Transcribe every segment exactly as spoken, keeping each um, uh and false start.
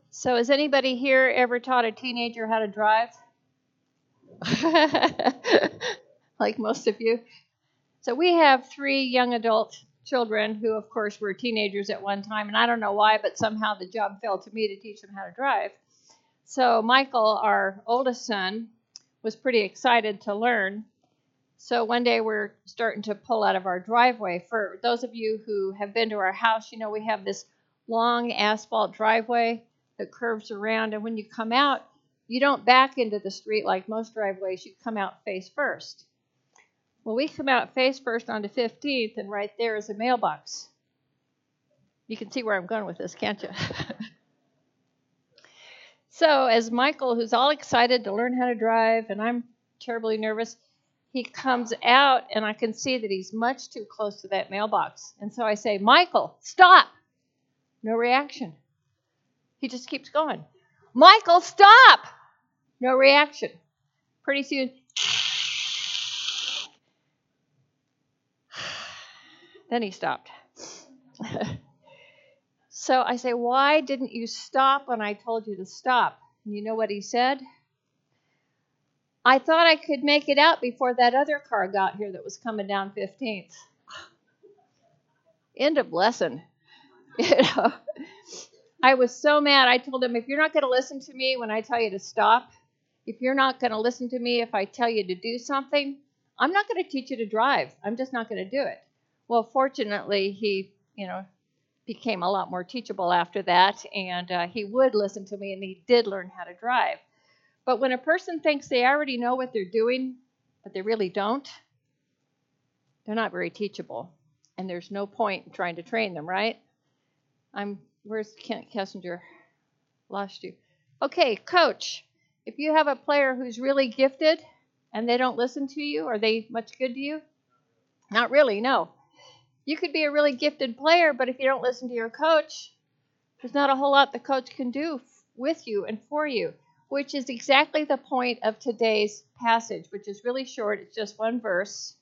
So has anybody here ever taught a teenager how to drive? Like most of you. So we have three young adult children who, of course, were teenagers at one time. And I don't know why, but somehow the job fell to me to teach them how to drive. So Michael, our oldest son, was pretty excited to learn. So one day we're starting to pull out of our driveway. For those of you who have been to our house, you know we have this long asphalt driveway that curves around. And when you come out, you don't back into the street like most driveways. You come out face first. Well, we come out face first onto fifteenth, and right there is a mailbox. You can see where I'm going with this, can't you? So as Michael, who's all excited to learn how to drive, and I'm terribly nervous, he comes out, and I can see that he's much too close to that mailbox. And so I say, Michael, stop. No reaction. He just keeps going. Michael, stop. No reaction. Pretty soon, then he stopped. So I say, why didn't you stop when I told you to stop? And you know what he said? I thought I could make it out before that other car got here that was coming down fifteenth. End of lesson. You know, I was so mad. I told him, if you're not going to listen to me when I tell you to stop, if you're not going to listen to me if I tell you to do something, I'm not going to teach you to drive. I'm just not going to do it. Well, fortunately, he, you know, became a lot more teachable after that, and uh, he would listen to me, and he did learn how to drive. But when a person thinks they already know what they're doing, but they really don't, they're not very teachable, and there's no point in trying to train them, right? I'm, where's Kent Kessinger? Lost you. Okay, coach, if you have a player who's really gifted and they don't listen to you, are they much good to you? Not really, no. You could be a really gifted player, but if you don't listen to your coach, there's not a whole lot the coach can do with you and for you, which is exactly the point of today's passage, which is really short. It's just one verse.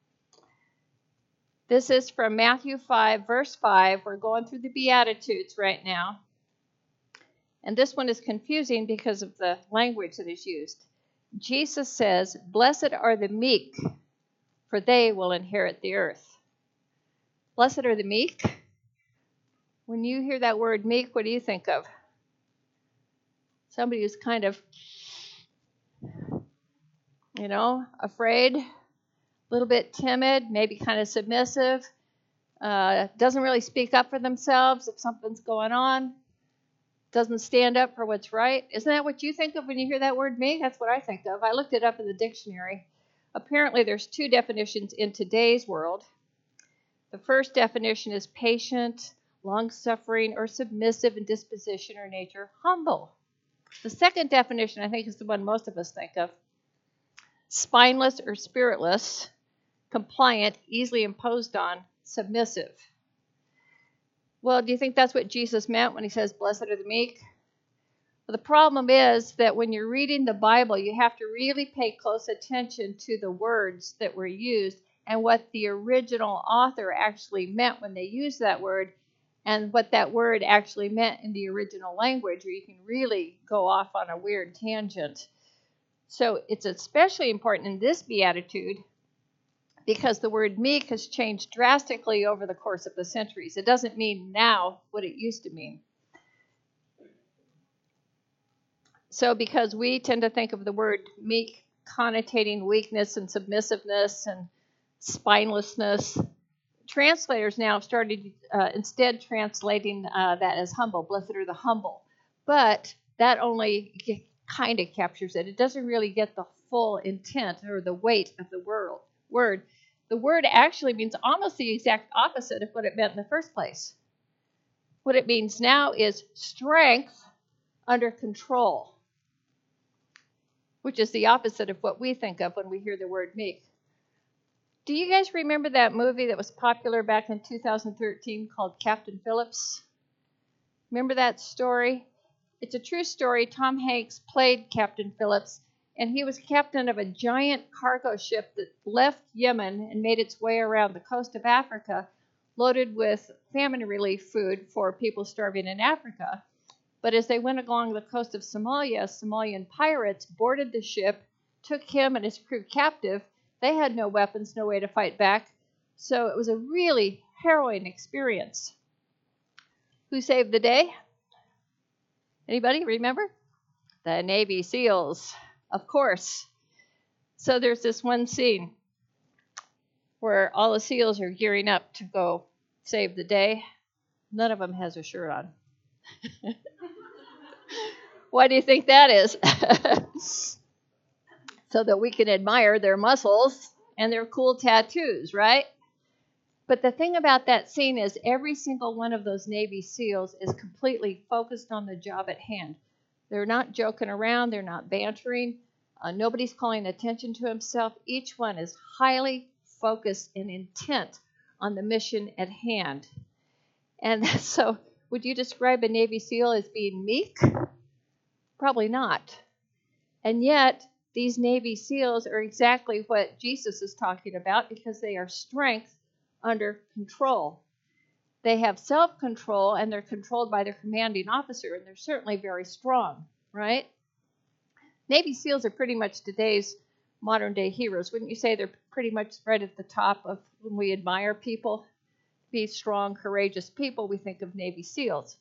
This is from Matthew five, verse five. We're going through the Beatitudes right now. And this one is confusing because of the language that is used. Jesus says, "Blessed are the meek, for they will inherit the earth." Blessed are the meek. When you hear that word meek, what do you think of? Somebody who's kind of, you know, afraid, a little bit timid, maybe kind of submissive, uh, doesn't really speak up for themselves if something's going on, doesn't stand up for what's right. Isn't that what you think of when you hear that word meek? That's what I think of. I looked it up in the dictionary. Apparently, there's two definitions in today's world. The first definition is patient, long-suffering, or submissive in disposition or nature, humble. The second definition, I think, is the one most of us think of. Spineless or spiritless, compliant, easily imposed on, submissive. Well, do you think that's what Jesus meant when he says, blessed are the meek? Well, the problem is that when you're reading the Bible, you have to really pay close attention to the words that were used and what the original author actually meant when they used that word, and what that word actually meant in the original language, or you can really go off on a weird tangent. So it's especially important in this beatitude because the word meek has changed drastically over the course of the centuries. It doesn't mean now what it used to mean. So because we tend to think of the word meek connotating weakness and submissiveness and spinelessness, translators now have started uh, instead translating uh, that as humble. Blessed are the humble. But that only g- kind of captures it. It doesn't really get the full intent or the weight of the word. word. The word actually means almost the exact opposite of what it meant in the first place. What it means now is strength under control, which is the opposite of what we think of when we hear the word meek. Do you guys remember that movie that was popular back in two thousand thirteen called Captain Phillips? Remember that story? It's a true story. Tom Hanks played Captain Phillips, and he was captain of a giant cargo ship that left Yemen and made its way around the coast of Africa, loaded with famine relief food for people starving in Africa. But as they went along the coast of Somalia, Somalian pirates boarded the ship, took him and his crew captive. They had no weapons, no way to fight back. So it was a really harrowing experience. Who saved the day? Anybody remember? The Navy SEALs, of course. So there's this one scene where all the SEALs are gearing up to go save the day. None of them has a shirt on. Why do you think that is? So that we can admire their muscles and their cool tattoos, right? But the thing about that scene is every single one of those Navy SEALs is completely focused on the job at hand. They're not joking around. They're not bantering. Uh, nobody's calling attention to himself. Each one is highly focused and intent on the mission at hand. And so would you describe a Navy SEAL as being meek? Probably not. And yet, these Navy SEALs are exactly what Jesus is talking about because they are strength under control. They have self-control, and they're controlled by their commanding officer, and they're certainly very strong, right? Navy SEALs are pretty much today's modern-day heroes. Wouldn't you say they're pretty much right at the top of when we admire people? Be strong, courageous people, we think of Navy SEALs.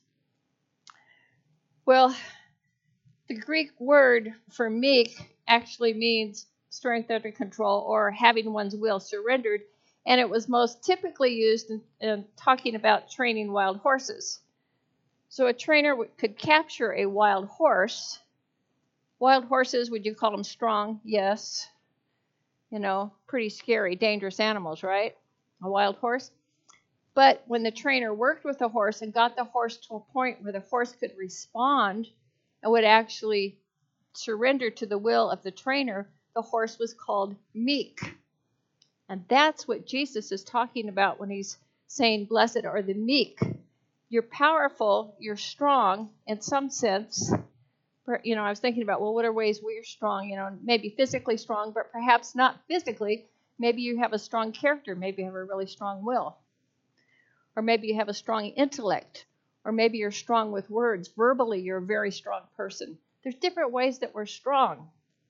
Well, the Greek word for meek actually means strength under control or having one's will surrendered, and it was most typically used in, in talking about training wild horses. So a trainer w- could capture a wild horse. Wild horses, would you call them strong? Yes. You know, pretty scary, dangerous animals, right? A wild horse. But when the trainer worked with the horse and got the horse to a point where the horse could respond and would actually surrender to the will of the trainer, the horse was called meek. And that's what Jesus is talking about when he's saying, blessed are the meek. You're powerful, you're strong in some sense. You know, I was thinking about, well, what are ways we're strong? You know, maybe physically strong, but perhaps not physically. Maybe you have a strong character. Maybe you have a really strong will. Or maybe you have a strong intellect. Or maybe you're strong with words. Verbally, you're a very strong person. There's different ways that we're strong.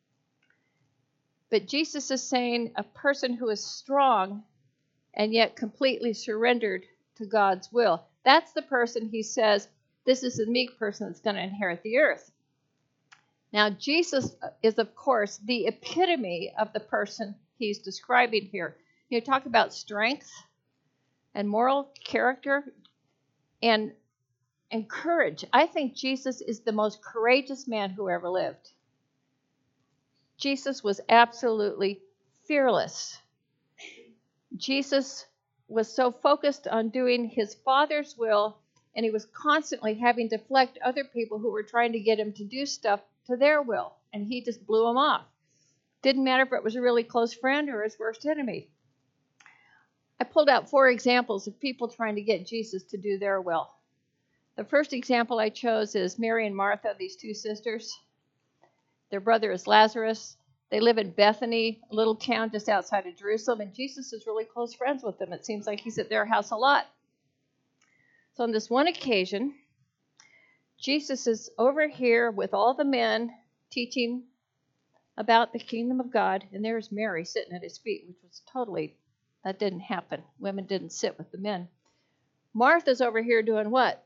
But Jesus is saying a person who is strong and yet completely surrendered to God's will. That's the person he says, this is the meek person that's going to inherit the earth. Now, Jesus is, of course, the epitome of the person he's describing here. You talk about strength and moral character and, and courage. I think Jesus is the most courageous man who ever lived. Jesus was absolutely fearless. Jesus was so focused on doing his Father's will, and he was constantly having to deflect other people who were trying to get him to do stuff to their will, and he just blew them off. Didn't matter if it was a really close friend or his worst enemy. I pulled out four examples of people trying to get Jesus to do their will. The first example I chose is Mary and Martha, these two sisters. Their brother is Lazarus. They live in Bethany, a little town just outside of Jerusalem, and Jesus is really close friends with them. It seems like he's at their house a lot. So on this one occasion, Jesus is over here with all the men teaching about the kingdom of God, and there's Mary sitting at his feet, which was totally, that didn't happen. Women didn't sit with the men. Martha's over here doing what?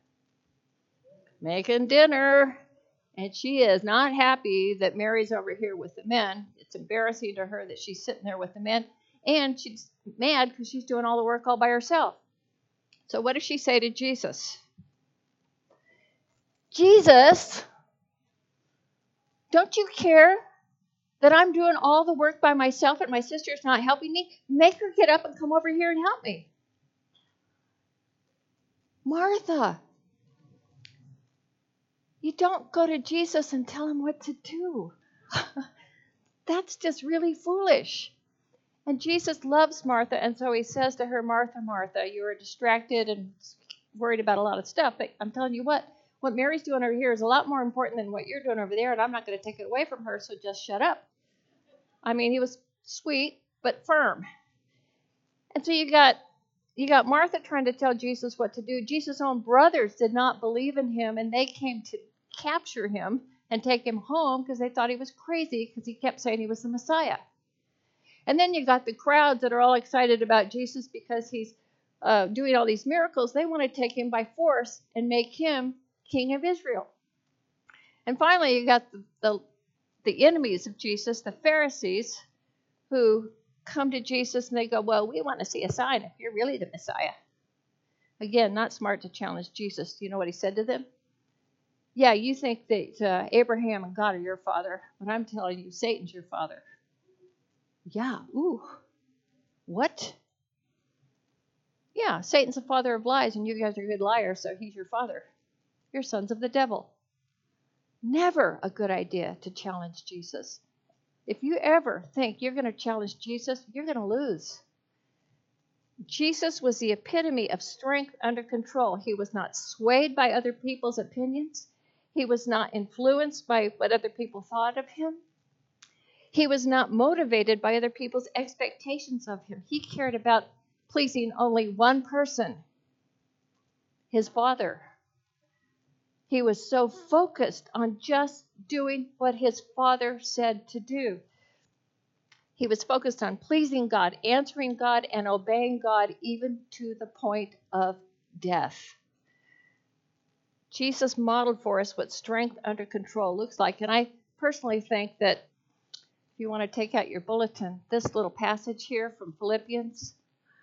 Making dinner. And she is not happy that Mary's over here with the men. It's embarrassing to her that she's sitting there with the men. And she's mad because she's doing all the work all by herself. So what does she say to Jesus? Jesus, don't you care that I'm doing all the work by myself and my sister's not helping me? Make her get up and come over here and help me. Martha, you don't go to Jesus and tell him what to do. That's just really foolish. And Jesus loves Martha, and so he says to her, Martha, Martha, you are distracted and worried about a lot of stuff, but I'm telling you what, what Mary's doing over here is a lot more important than what you're doing over there, and I'm not going to take it away from her, so just shut up. I mean, he was sweet, but firm. And so you got you got Martha trying to tell Jesus what to do. Jesus' own brothers did not believe in him, and they came to capture him and take him home because they thought he was crazy because he kept saying he was the Messiah. And then you got the crowds that are all excited about Jesus because he's uh, doing all these miracles. They want to take him by force and make him king of Israel. And finally, you got the, the, the enemies of Jesus, the Pharisees, who come to Jesus and they go, well, we want to see a sign if you're really the Messiah. Again, not smart to challenge Jesus. Do you know what he said to them? Yeah, you think that uh, Abraham and God are your father, but I'm telling you, Satan's your father. Yeah, ooh, what? Yeah, Satan's the father of lies, and you guys are good liars, so he's your father. You're sons of the devil. Never a good idea to challenge Jesus. If you ever think you're going to challenge Jesus, you're going to lose. Jesus was the epitome of strength under control. He was not swayed by other people's opinions. He was not influenced by what other people thought of him. He was not motivated by other people's expectations of him. He cared about pleasing only one person, his Father. He was so focused on just doing what his Father said to do. He was focused on pleasing God, answering God, and obeying God, even to the point of death. Jesus modeled for us what strength under control looks like. And I personally think that if you want to take out your bulletin, this little passage here from Philippians,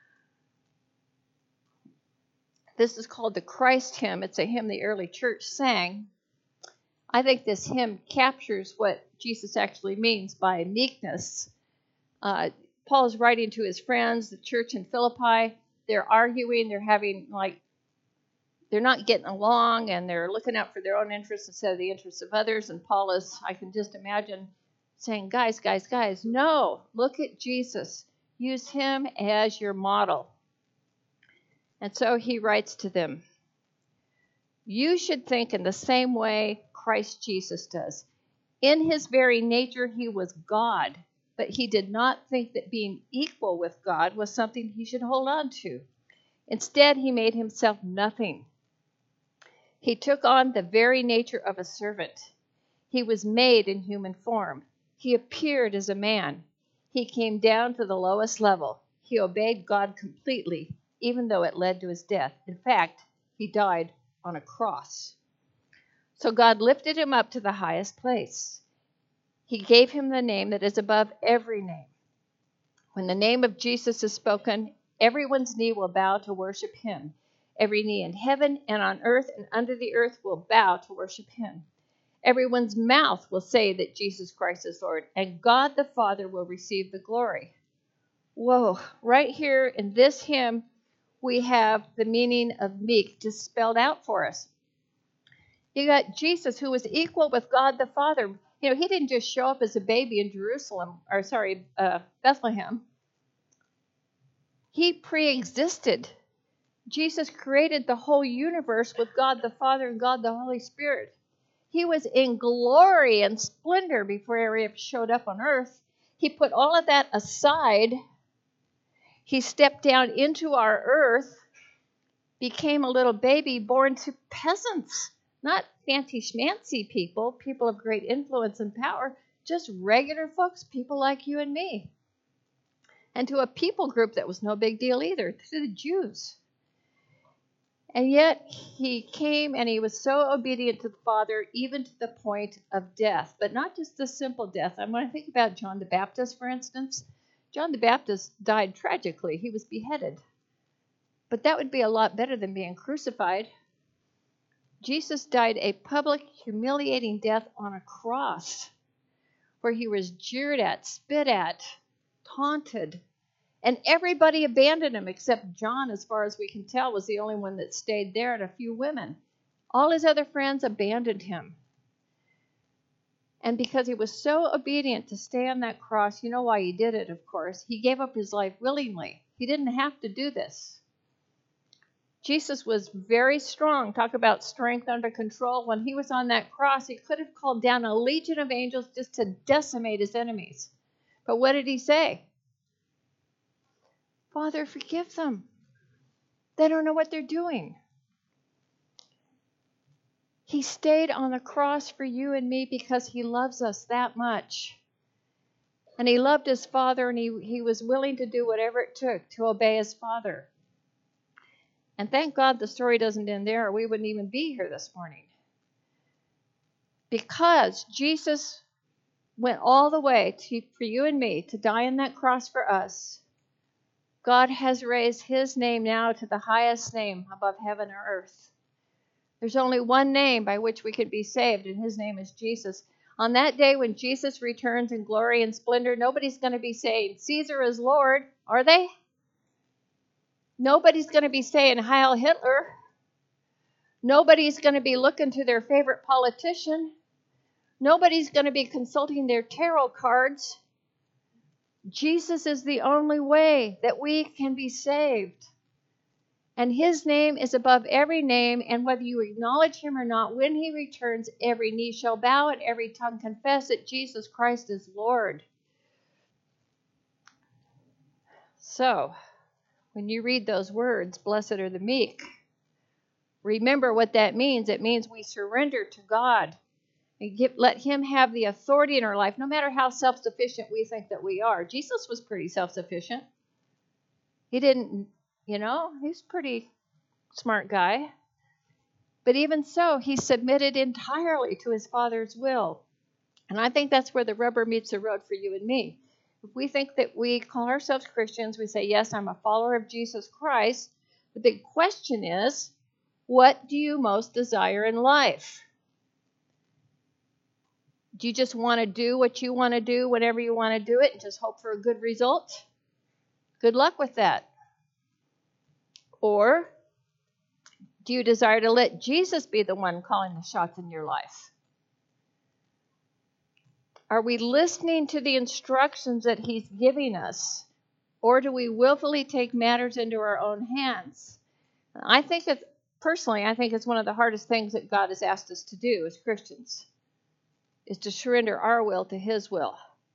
this is called the Christ hymn. It's a hymn the early church sang. I think this hymn captures what Jesus actually means by meekness. Uh, Paul is writing to his friends, the church in Philippi. They're arguing. They're having, like, they're not getting along, and they're looking out for their own interests instead of the interests of others. And Paul is, I can just imagine, saying, guys, guys, guys, no, look at Jesus. Use him as your model. And so he writes to them, you should think in the same way Christ Jesus does. In his very nature, he was God, but he did not think that being equal with God was something he should hold on to. Instead, he made himself nothing. He took on the very nature of a servant. He was made in human form. He appeared as a man. He came down to the lowest level. He obeyed God completely, even though it led to his death. In fact, he died on a cross. So God lifted him up to the highest place. He gave him the name that is above every name. When the name of Jesus is spoken, everyone's knee will bow to worship him. Every knee in heaven and on earth and under the earth will bow to worship him. Everyone's mouth will say that Jesus Christ is Lord, and God the Father will receive the glory. Whoa, right here in this hymn, we have the meaning of meek just spelled out for us. You got Jesus, who was equal with God the Father. You know, he didn't just show up as a baby in Jerusalem, or sorry, uh, Bethlehem. He pre-existed. Jesus created the whole universe with God the Father and God the Holy Spirit. He was in glory and splendor before he ever showed up on earth. He put all of that aside. He stepped down into our earth, became a little baby born to peasants, not fancy schmancy people, people of great influence and power, just regular folks, people like you and me. And to a people group that was no big deal either, to the Jews. And yet he came and he was so obedient to the Father, even to the point of death. But not just a simple death. I want to think about John the Baptist, for instance. John the Baptist died tragically. He was beheaded. But that would be a lot better than being crucified. Jesus died a public, humiliating death on a cross, where he was jeered at, spit at, taunted. And everybody abandoned him except John, as far as we can tell, was the only one that stayed there, and a few women. All his other friends abandoned him. And because he was so obedient to stay on that cross, you know why he did it, of course. He gave up his life willingly. He didn't have to do this. Jesus was very strong. Talk about strength under control. When he was on that cross, he could have called down a legion of angels just to decimate his enemies. But what did he say? Father, forgive them. They don't know what they're doing. He stayed on the cross for you and me because he loves us that much. And he loved his Father, and he, he was willing to do whatever it took to obey his Father. And thank God the story doesn't end there, or we wouldn't even be here this morning. Because Jesus went all the way to, for you and me to die on that cross for us, God has raised his name now to the highest name above heaven or earth. There's only one name by which we could be saved, and his name is Jesus. On that day when Jesus returns in glory and splendor, nobody's going to be saying, Caesar is Lord, are they? Nobody's going to be saying, Heil Hitler. Nobody's going to be looking to their favorite politician. Nobody's going to be consulting their tarot cards. Jesus is the only way that we can be saved. And his name is above every name, and whether you acknowledge him or not, when he returns, every knee shall bow and every tongue confess that Jesus Christ is Lord. So, when you read those words, blessed are the meek, remember what that means. It means we surrender to God and give, let him have the authority in our life, no matter how self-sufficient we think that we are. Jesus was pretty self-sufficient. He didn't, you know, he's a pretty smart guy. But even so, he submitted entirely to his Father's will. And I think that's where the rubber meets the road for you and me. If we think that we call ourselves Christians, we say, yes, I'm a follower of Jesus Christ. The big question is, what do you most desire in life? Do you just want to do what you want to do whenever you want to do it and just hope for a good result? Good luck with that. Or do you desire to let Jesus be the one calling the shots in your life? Are we listening to the instructions that he's giving us? Or do we willfully take matters into our own hands? I think it's, personally, I think it's one of the hardest things that God has asked us to do as Christians, is to surrender our will to his will.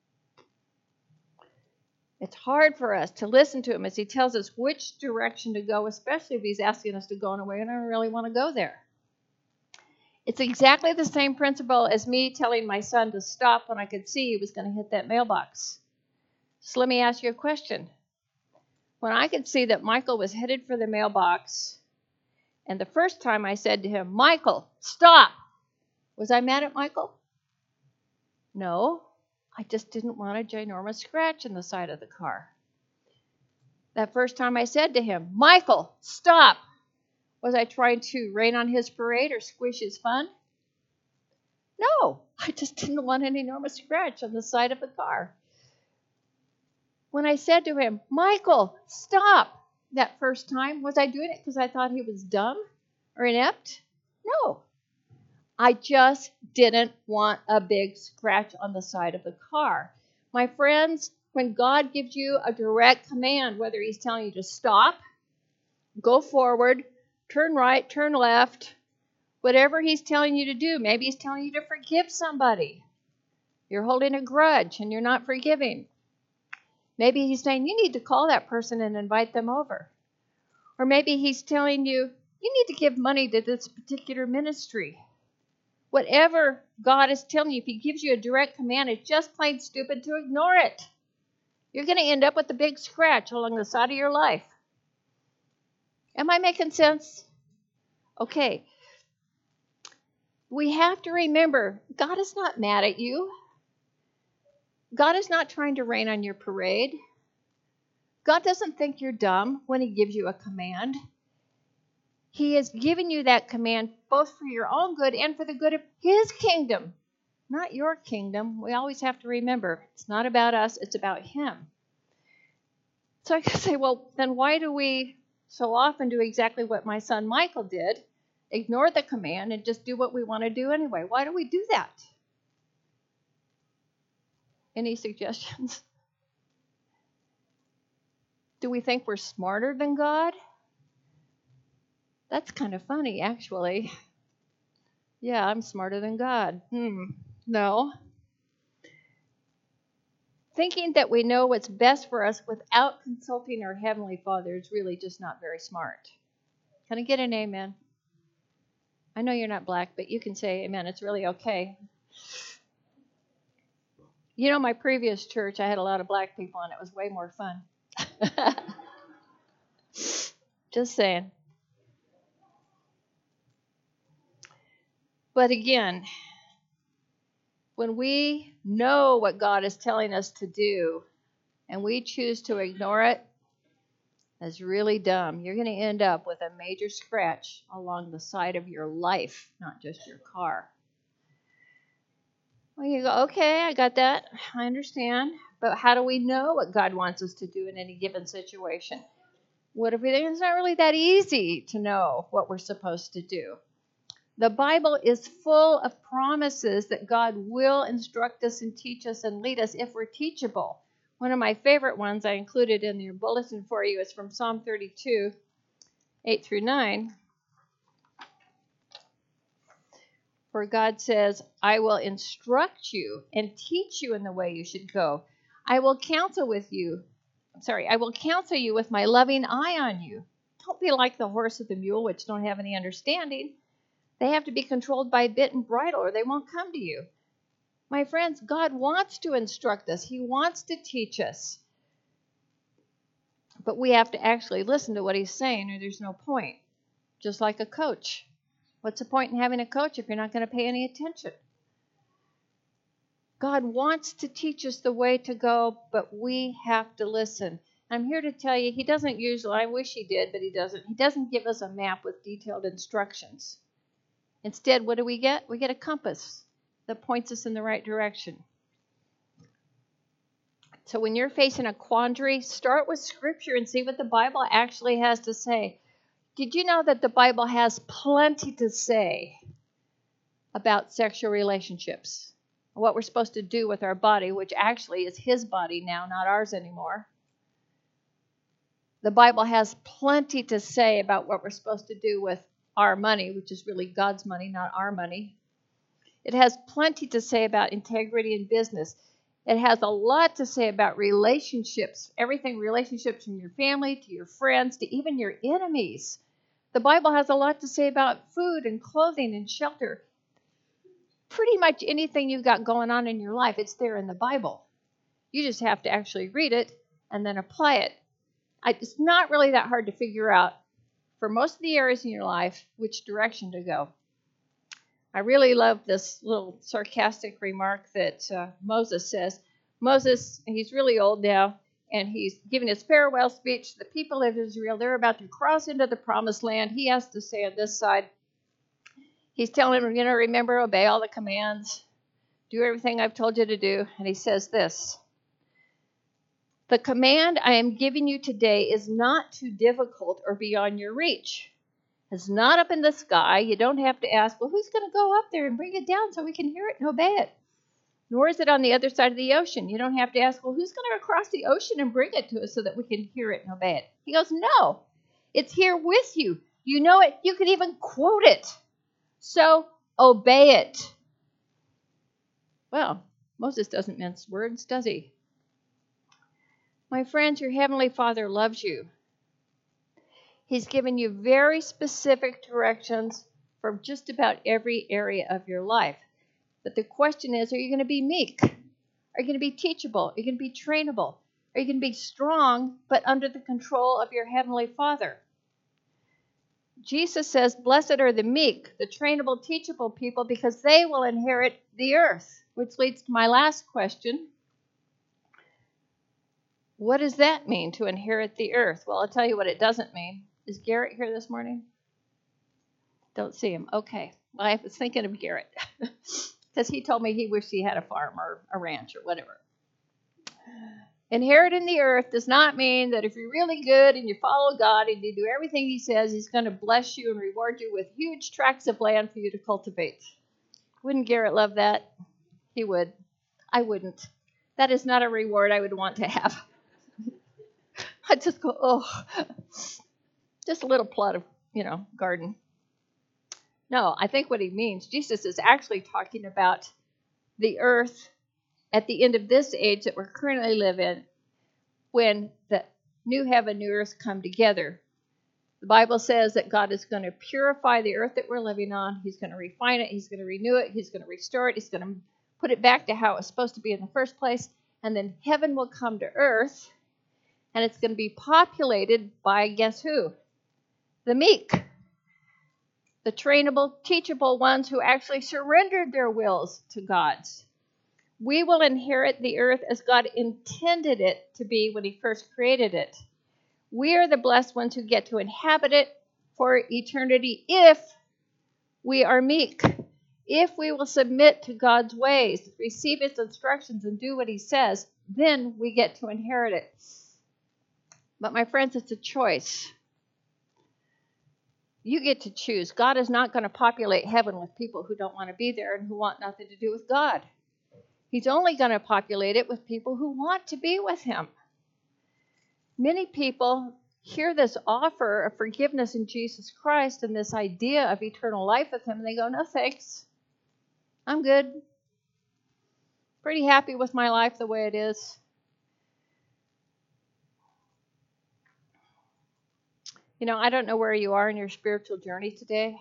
It's hard for us to listen to him as he tells us which direction to go, especially if he's asking us to go in a way and I don't really want to go there. It's exactly the same principle as me telling my son to stop when I could see he was going to hit that mailbox. So let me ask you a question. When I could see that Michael was headed for the mailbox, and the first time I said to him, Michael, stop, was I mad at Michael? No. I just didn't want a ginormous scratch in the side of the car. That first time I said to him, Michael, stop. Was I trying to rain on his parade or squish his fun? No, I just didn't want an enormous scratch on the side of the car. When I said to him, Michael, stop, that first time, was I doing it because I thought he was dumb or inept? No. I just didn't want a big scratch on the side of the car. My friends, when God gives you a direct command, whether he's telling you to stop, go forward, turn right, turn left, whatever he's telling you to do, maybe he's telling you to forgive somebody. You're holding a grudge and you're not forgiving. Maybe he's saying you need to call that person and invite them over. Or maybe he's telling you, you need to give money to this particular ministry. Whatever God is telling you, if he gives you a direct command, it's just plain stupid to ignore it. You're going to end up with a big scratch along the side of your life. Am I making sense? Okay. We have to remember, God is not mad at you. God is not trying to rain on your parade. God doesn't think you're dumb when he gives you a command. He has given you that command both for your own good and for the good of his kingdom, not your kingdom. We always have to remember, it's not about us, it's about him. So I can say, well, then why do we so often do exactly what my son Michael did, ignore the command and just do what we want to do anyway? Why do we do that? Any suggestions? Do we think we're smarter than God? That's kind of funny, actually. Yeah, I'm smarter than God. Hmm, no. Thinking that we know what's best for us without consulting our Heavenly Father is really just not very smart. Can I get an amen? I know you're not black, but you can say amen. It's really okay. You know, my previous church, I had a lot of black people, and it was way more fun. Just saying. But again, when we know what God is telling us to do and we choose to ignore it, that's really dumb. You're going to end up with a major scratch along the side of your life, not just your car. Well, you go, okay, I got that. I understand. But how do we know what God wants us to do in any given situation? What if we think it's not really that easy to know what we're supposed to do? The Bible is full of promises that God will instruct us and teach us and lead us if we're teachable. One of my favorite ones I included in your bulletin for you is from Psalm thirty-two, eight through nine, where God says, I will instruct you and teach you in the way you should go. I will counsel with you. Sorry, I will counsel you with my loving eye on you. Don't be like the horse or the mule, which don't have any understanding. They have to be controlled by bit and bridle, or they won't come to you. My friends, God wants to instruct us. He wants to teach us. But we have to actually listen to what he's saying, or there's no point. Just like a coach. What's the point in having a coach if you're not going to pay any attention? God wants to teach us the way to go, but we have to listen. I'm here to tell you, he doesn't usually, I wish he did, but he doesn't. He doesn't give us a map with detailed instructions. Instead, what do we get? We get a compass that points us in the right direction. So when you're facing a quandary, start with Scripture and see what the Bible actually has to say. Did you know that the Bible has plenty to say about sexual relationships? What we're supposed to do with our body, which actually is his body now, not ours anymore. The Bible has plenty to say about what we're supposed to do with our money, which is really God's money, not our money. It has plenty to say about integrity in business. It has a lot to say about relationships, everything relationships from your family to your friends to even your enemies. The Bible has a lot to say about food and clothing and shelter. Pretty much anything you've got going on in your life, it's there in the Bible. You just have to actually read it and then apply it. I, it's not really that hard to figure out, for most of the areas in your life, which direction to go. I really love this little sarcastic remark that uh, Moses says. Moses, he's really old now, and he's giving his farewell speech to the people of Israel. They're about to cross into the promised land. He has to say on this side, he's telling them, you know, remember, obey all the commands, do everything I've told you to do. And he says this, the command I am giving you today is not too difficult or beyond your reach. It's not up in the sky. You don't have to ask, well, who's going to go up there and bring it down so we can hear it and obey it? Nor is it on the other side of the ocean. You don't have to ask, well, who's going to cross the ocean and bring it to us so that we can hear it and obey it? He goes, no, it's here with you. You know it. You can even quote it. So obey it. Well, Moses doesn't mince words, does he? My friends, your Heavenly Father loves you. He's given you very specific directions for just about every area of your life. But the question is, are you going to be meek? Are you going to be teachable? Are you going to be trainable? Are you going to be strong, but under the control of your Heavenly Father? Jesus says, blessed are the meek, the trainable, teachable people, because they will inherit the earth. Which leads to my last question. What does that mean, to inherit the earth? Well, I'll tell you what it doesn't mean. Is Garrett here this morning? Don't see him. Okay. Well, I was thinking of Garrett because he told me he wished he had a farm or a ranch or whatever. Inheriting the earth does not mean that if you're really good and you follow God and you do everything he says, he's going to bless you and reward you with huge tracts of land for you to cultivate. Wouldn't Garrett love that? He would. I wouldn't. That is not a reward I would want to have. I'd just go, oh, just a little plot of, you know, garden. No, I think what he means, Jesus is actually talking about the earth at the end of this age that we're currently living in, when the new heaven, new earth come together. The Bible says that God is going to purify the earth that we're living on. He's going to refine it. He's going to renew it. He's going to restore it. He's going to put it back to how it was supposed to be in the first place. And then heaven will come to earth, and it's going to be populated by, guess who? The meek. The trainable, teachable ones who actually surrendered their wills to God's. We will inherit the earth as God intended it to be when he first created it. We are the blessed ones who get to inhabit it for eternity if we are meek, if we will submit to God's ways, receive his instructions, and do what he says, then we get to inherit it. But my friends, it's a choice. You get to choose. God is not going to populate heaven with people who don't want to be there and who want nothing to do with God. He's only going to populate it with people who want to be with him. Many people hear this offer of forgiveness in Jesus Christ and this idea of eternal life with him, and they go, no thanks. I'm good. Pretty happy with my life the way it is. You know, I don't know where you are in your spiritual journey today.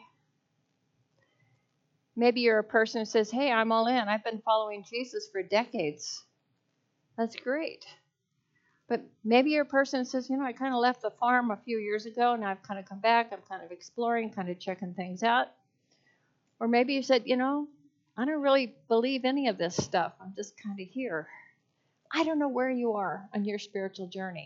Maybe you're a person who says, hey, I'm all in. I've been following Jesus for decades. That's great. But maybe you're a person who says, you know, I kind of left the farm a few years ago, and I've kind of come back. I'm kind of exploring, kind of checking things out. Or maybe you said, you know, I don't really believe any of this stuff. I'm just kind of here. I don't know where you are on your spiritual journey.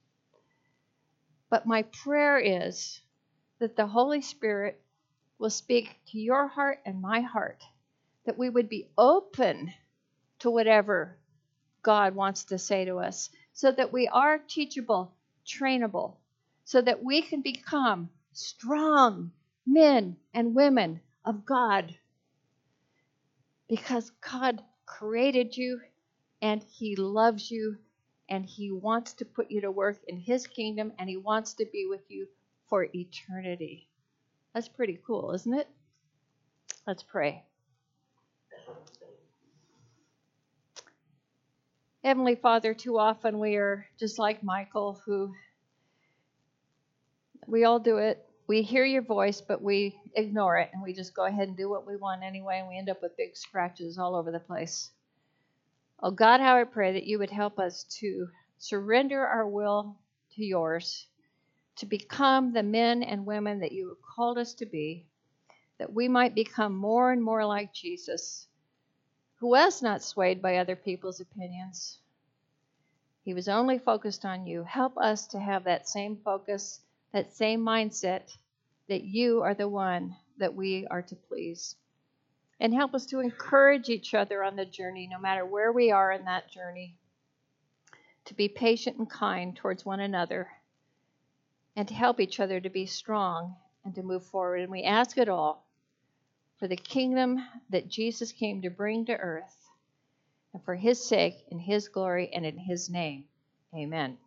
But my prayer is that the Holy Spirit will speak to your heart and my heart, that we would be open to whatever God wants to say to us, so that we are teachable, trainable, so that we can become strong men and women of God. Because God created you, and he loves you, and he wants to put you to work in his kingdom, and he wants to be with you for eternity. That's pretty cool, isn't it? Let's pray. Heavenly Father, too often we are just like Michael, who we all do it. We hear your voice, but we ignore it, and we just go ahead and do what we want anyway, and we end up with big scratches all over the place. Oh God, how I pray that you would help us to surrender our will to yours, to become the men and women that you have called us to be, that we might become more and more like Jesus, who was not swayed by other people's opinions. He was only focused on you. Help us to have that same focus, that same mindset, that you are the one that we are to please. And help us to encourage each other on the journey, no matter where we are in that journey, to be patient and kind towards one another, and to help each other to be strong and to move forward. And we ask it all for the kingdom that Jesus came to bring to earth, and for his sake, in his glory, and in his name. Amen.